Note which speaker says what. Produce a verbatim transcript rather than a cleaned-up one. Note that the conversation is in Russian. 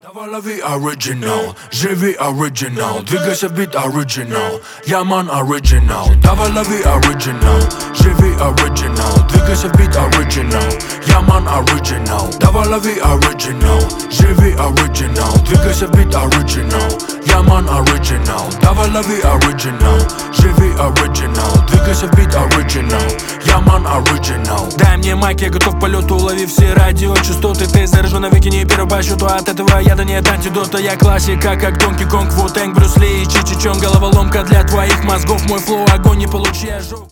Speaker 1: Давай лови оригинал, живи оригинал, двигайся в бит оригинал, я ман оригинал. Давай лови оригинал, живи оригинал, двигайся в бит оригинал, я ман оригинал. Давай лови оригинал, живи оригинал, двигайся в бит оригинал, я ман оригинал. Давай лови оригинал, живи оригинал, двигайся в бит оригинал, я ман оригинал.
Speaker 2: Дай мне майк, я готов к полету, улови все радиочастоты. Ты заряжу навеки, не первый по счету. От этого яда нет антидота. Я классика, как Донки Конг, Ву-Тэнг, Брюс Ли и Чичичон. Головоломка для твоих мозгов, мой флоу, огонь, не получи ожог.